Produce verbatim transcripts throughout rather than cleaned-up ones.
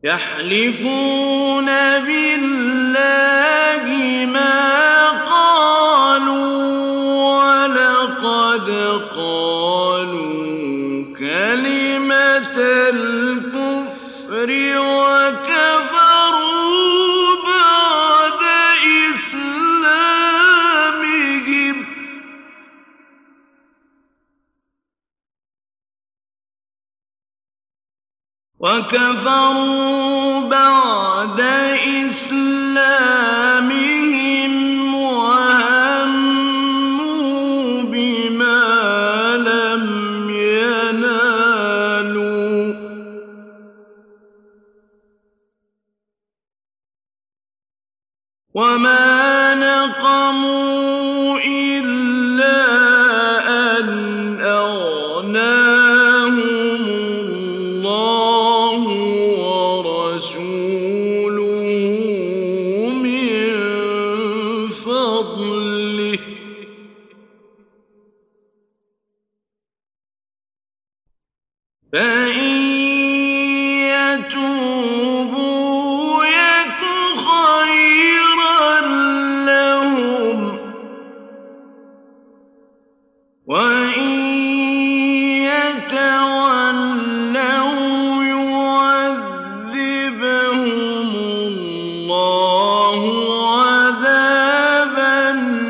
يحلفون بالله ما قالوا ولقد قالوا كلمة الكفر وكفروا بعد إسلامهم وكفروا بعد إسلامهم وهموا بما لم ينالوا وما نقموا إلا أن أغناهم الله ورسوله من فضله فإن يتوبوا يك خيرا لهم وإن يتولوا يعذبهم الله عذابا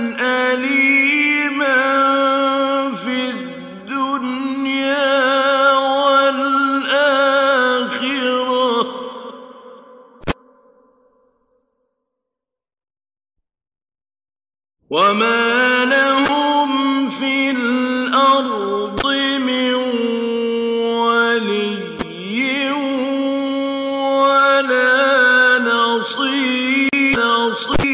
أليما في الدنيا والآخرة وما لهم في الأرض من ولي ولا نصير